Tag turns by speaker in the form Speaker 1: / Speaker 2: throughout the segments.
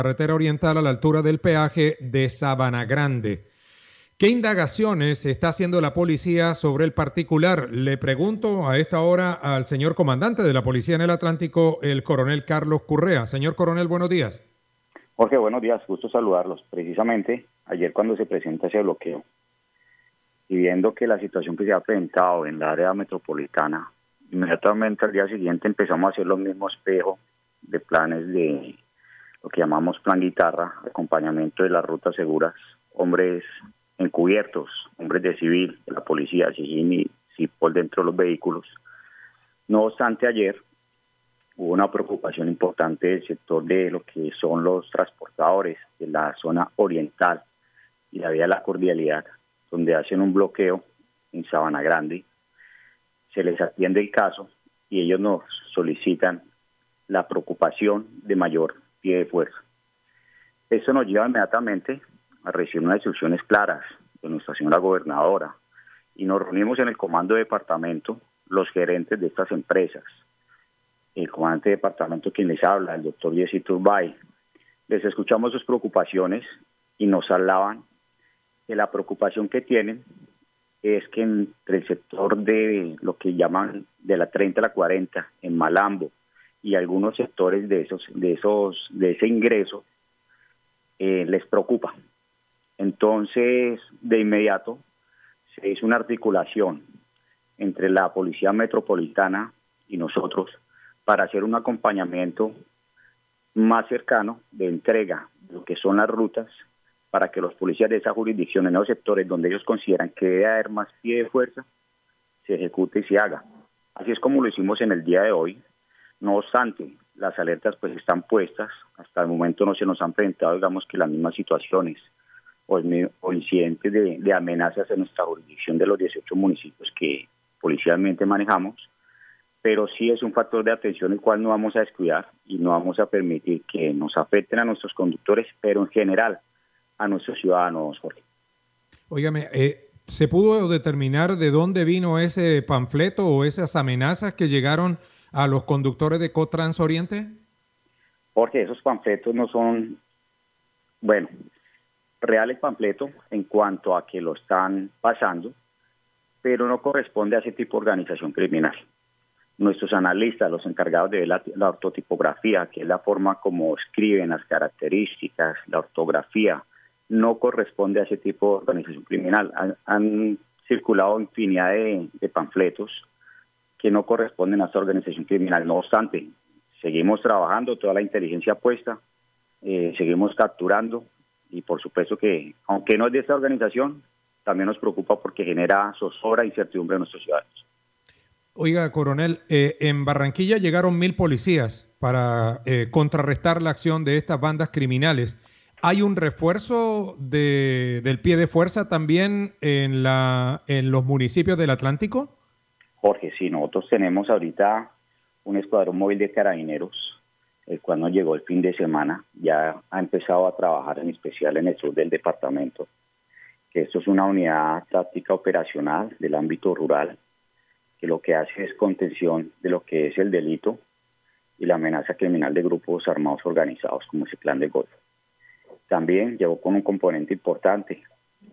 Speaker 1: carretera oriental a la altura del peaje de Sabana Grande. ¿Qué indagaciones está haciendo la policía sobre el particular? Le pregunto a esta hora al señor comandante de la Policía en el Atlántico, el coronel Carlos Currea. Señor coronel, buenos días.
Speaker 2: Jorge, buenos días, gusto saludarlos. Precisamente ayer cuando se presenta ese bloqueo y viendo que la situación que se ha presentado en la área metropolitana, inmediatamente al día siguiente empezamos a hacer los mismos espejos de planes de lo que llamamos plan guitarra, acompañamiento de las rutas seguras, hombres encubiertos, hombres de civil, de la policía, SIGIN y CIPOL dentro de los vehículos. No obstante, ayer hubo una preocupación importante del sector de lo que son los transportadores de la zona oriental y la vía de la Cordialidad, donde hacen un bloqueo en Sabana Grande. Se les atiende el caso y ellos nos solicitan la preocupación de mayor pie de fuerza. Esto nos lleva inmediatamente a recibir unas instrucciones claras de nuestra señora gobernadora y nos reunimos en el comando de departamento, los gerentes de estas empresas, el comandante de departamento quien les habla, el doctor Jesse Turbay. Les escuchamos sus preocupaciones y nos hablaban que la preocupación que tienen es que entre el sector de lo que llaman de la 30 a la 40 en Malambo y algunos sectores de ese ingreso les preocupa. Entonces, de inmediato se hizo una articulación entre la Policía Metropolitana y nosotros para hacer un acompañamiento más cercano de entrega de lo que son las rutas para que los policías de esa jurisdicción en los sectores donde ellos consideran que debe haber más pie de fuerza, se ejecute y se haga. Así es como lo hicimos en el día de hoy. No obstante, las alertas pues están puestas. Hasta el momento no se nos han presentado, digamos, que las mismas situaciones o incidentes de amenazas en nuestra jurisdicción de los 18 municipios que policialmente manejamos, pero sí es un factor de atención el cual no vamos a descuidar y no vamos a permitir que nos afecten a nuestros conductores, pero en general a nuestros ciudadanos, Jorge.
Speaker 1: Óigame, ¿se pudo determinar de dónde vino ese panfleto o esas amenazas que llegaron a los conductores de Cotrans Oriente?
Speaker 2: Jorge, esos panfletos no son, bueno, reales panfletos en cuanto a que lo están pasando, pero no corresponde a ese tipo de organización criminal. Nuestros analistas, los encargados de ver la ortotipografía, que es la forma como escriben las características, la ortografía, no corresponde a ese tipo de organización criminal. Han circulado infinidad de panfletos que no corresponden a esta organización criminal. No obstante, seguimos trabajando, toda la inteligencia puesta, seguimos capturando y por supuesto que, aunque no es de esta organización, también nos preocupa porque genera zozobra e incertidumbre en nuestros ciudadanos.
Speaker 1: Oiga, coronel, en Barranquilla llegaron 1,000 policías para contrarrestar la acción de estas bandas criminales. ¿Hay un refuerzo del pie de fuerza también en los municipios del Atlántico?
Speaker 2: Jorge, sí, nosotros tenemos ahorita un escuadrón móvil de carabineros, el cual nos llegó el fin de semana, ya ha empezado a trabajar en especial en el sur del departamento, que esto es una unidad táctica operacional del ámbito rural, que lo que hace es contención de lo que es el delito y la amenaza criminal de grupos armados organizados como ese Clan del Golfo. También llegó con un componente importante,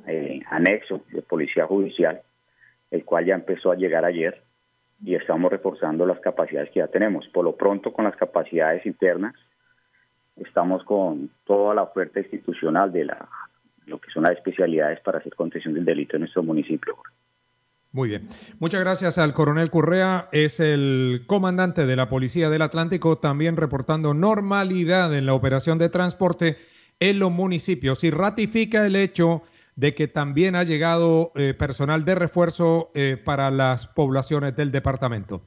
Speaker 2: anexo de policía judicial, el cual ya empezó a llegar ayer y estamos reforzando las capacidades que ya tenemos. Por lo pronto, con las capacidades internas, estamos con toda la oferta institucional de lo que son las especialidades para hacer contención del delito en nuestro municipio.
Speaker 1: Muy bien. Muchas gracias al coronel Currea, es el comandante de la Policía del Atlántico, también reportando normalidad en la operación de transporte en los municipios y ratifica el hecho de que también ha llegado personal de refuerzo para las poblaciones del departamento.